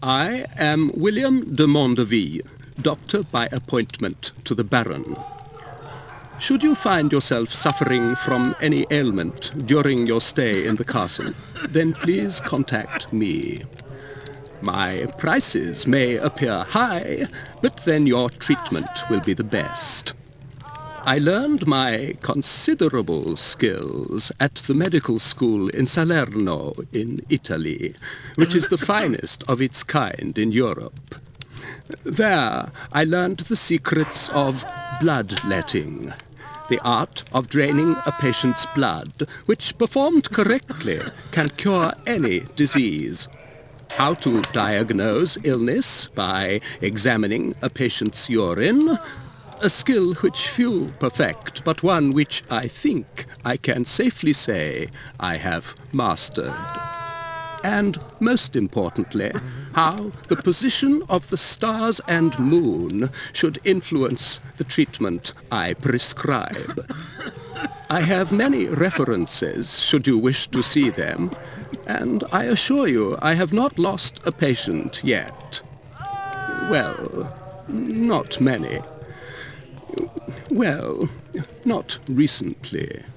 I am William de Mondeville, doctor by appointment to the Baron. Should you find yourself suffering from any ailment during your stay in the castle, then please contact me. My prices may appear high, but then your treatment will be the best. I learned my considerable skills at the medical school in Salerno in Italy, which is the finest of its kind in Europe. There I learned the secrets of bloodletting, the art of draining a patient's blood, which performed correctly can cure any disease. How to diagnose illness by examining a patient's urine, a skill which few perfect, but one which I think I can safely say I have mastered. And most importantly, how the position of the stars and moon should influence the treatment I prescribe. I have many references, should you wish to see them, and I assure you I have not lost a patient yet. Well, not many. Well, not recently.